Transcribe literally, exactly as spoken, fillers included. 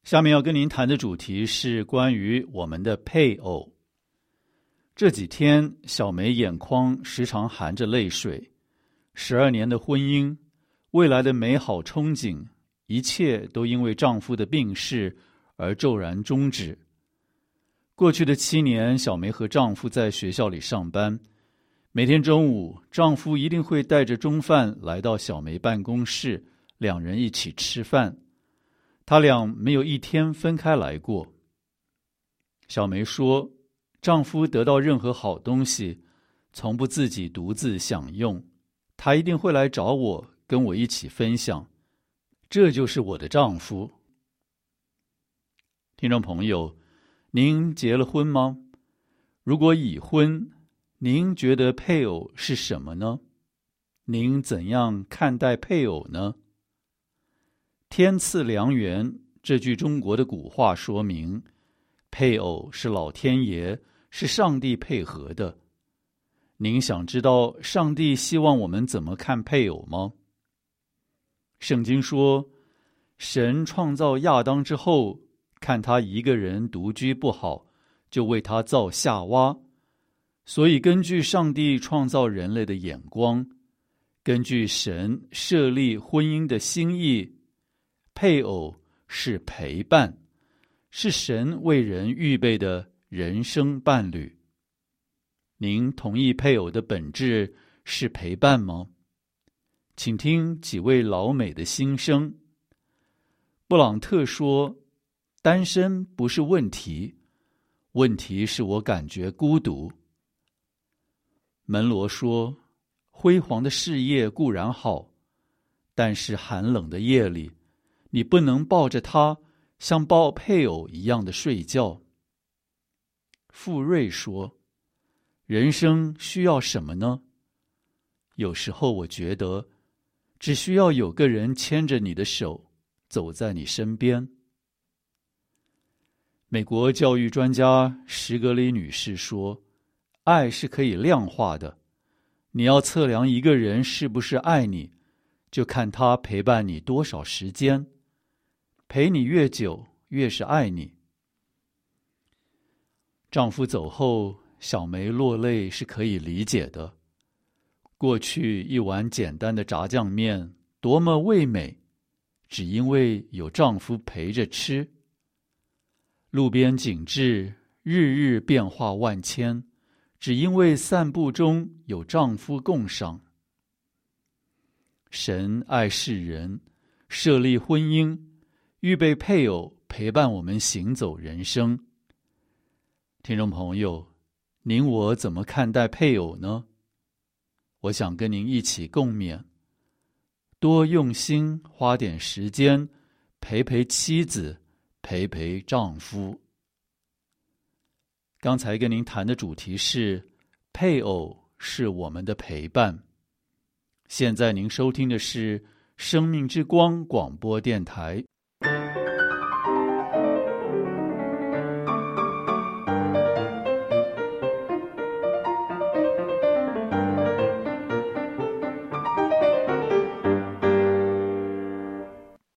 下面要跟您谈的主题是关于我们的配偶。这几天，小梅眼眶时常含着泪水。十二年的婚姻，未来的美好憧憬，一切都因为丈夫的病逝而骤然终止。过去的七年，小梅和丈夫在学校里上班，每天中午，丈夫一定会带着中饭来到小梅办公室，两人一起吃饭。他俩没有一天分开来过。小梅说，丈夫得到任何好东西，从不自己独自享用，他一定会来找我，跟我一起分享。这就是我的丈夫。听众朋友，您结了婚吗？如果已婚，您觉得配偶是什么呢？您怎样看待配偶呢？天赐良缘这句中国的古话说明，配偶是老天爷，是上帝配合的。您想知道上帝希望我们怎么看配偶吗？圣经说，神创造亚当之后，看他一个人独居不好，就为他造夏娃。所以根据上帝创造人类的眼光，根据神设立婚姻的心意，配偶是陪伴，是神为人预备的人生伴侣。您同意配偶的本质是陪伴吗？请听几位老美的心声。布朗特说，单身不是问题，问题是我感觉孤独。门罗说，辉煌的事业固然好，但是寒冷的夜里，你不能抱着他像抱配偶一样的睡觉。傅瑞说，人生需要什么呢？有时候我觉得，只需要有个人牵着你的手，走在你身边。美国教育专家石格里女士说，爱是可以量化的，你要测量一个人是不是爱你，就看他陪伴你多少时间，陪你越久，越是爱你。丈夫走后，小梅落泪是可以理解的。过去一碗简单的炸酱面多么味美，只因为有丈夫陪着吃。路边景致日日变化万千，只因为散步中有丈夫共赏。神爱世人，设立婚姻，预备配偶陪伴我们行走人生。听众朋友，您我怎么看待配偶呢？我想跟您一起共勉，多用心花点时间陪陪妻子，陪陪丈夫。刚才跟您谈的主题是配偶是我们的陪伴。现在您收听的是生命之光广播电台。